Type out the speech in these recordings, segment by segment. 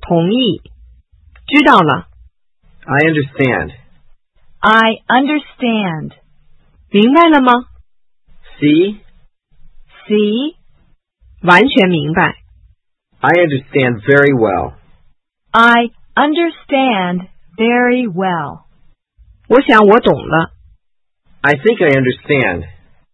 同意。知道了。 I understand. I understand. 明白了吗？ See? See? 完全明白。 I understand very well. I understand very well. 我想我懂了。 I think I understand.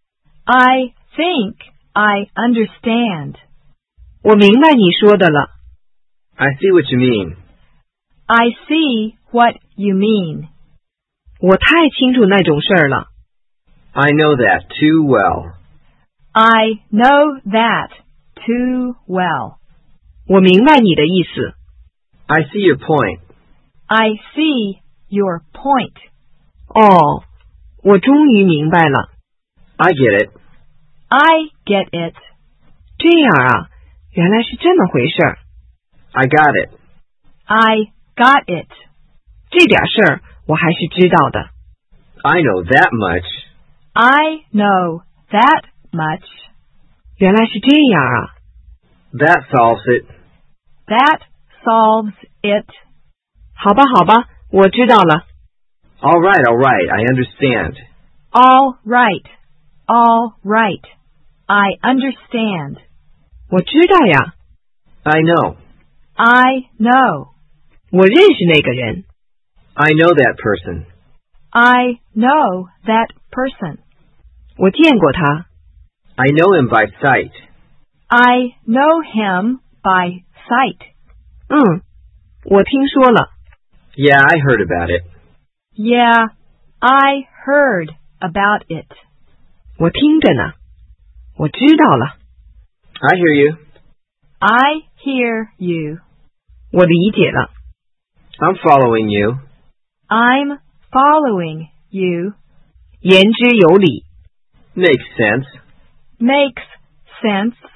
I think I understand. 我明白你说的了。 I see what you mean. I see what you mean. 我太清楚那种事儿了。 I know that too well. I know that too well. 我明白你的意思。 I see your point. I see your point. 哦，我终于明白了。 I get it. I get it. 这样啊，原来是这么回事儿。 I got it. I got it. 这点事儿我还是知道的。 I know that much. I know that much. 原来是这样啊。 That solves it. That solves it. 好吧，好吧，我知道了。 All right, I understand. All right. All right. I understand. 我知道呀。 I know. I know. 我认识那个人。 I know that person. I know that person. 我见过他。 I know him by sight. I know him by sight. 我听说了。 Yeah, I heard about it. Yeah, I heard about it. 我听着呢。我知道了。 I hear you. I hear you. 我理解了。 I'm following you. I'm following you. 言之有理。 Makes sense. Makes sense.